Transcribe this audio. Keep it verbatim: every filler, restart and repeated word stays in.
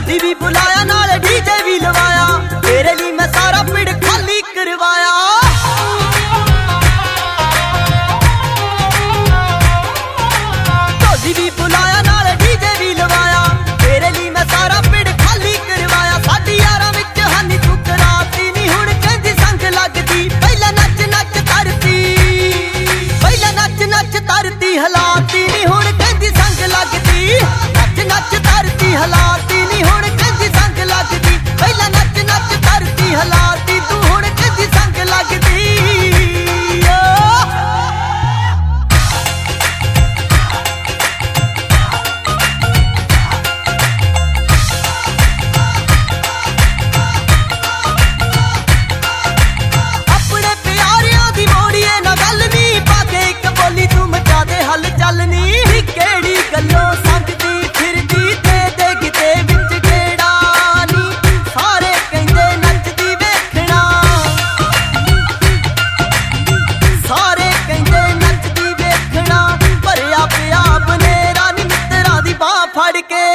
ढोली भी बुलाया नाल डीजे भी लवाया, तेरे लिए मैं सारा पिंड खाली करवाया। ढोली भी बुलाया नाल डीजे भी लवाया, तेरे लिए मैं सारा पिंड खाली करवाया। साडी यारां विच हानी तू कराती नी, हुण कहंदी संग लगदी पहला नच नच तरती, पहला नच नच तरती हलाती नी, हुण कहंदी संग लगदी नच नच तरती हलाती नी, हुण कहंदी संग लगदी पहला नच नच तरती हलाती, तू हुण कहंदी संग लगदी। अपने प्यारियां दी मोड़िए ना गल नी, पाके एक बोली तू मचा दे हल चल नी, केड़ी गल्लों संगदी फिरदी ते दे किते विच गेड़ा नी, सारे कहंदे नचदी वेखना, सारे कहंदे नचदी वेखना, भरिया पिया बनेरा नी मित्तरां दी बाह फड़ के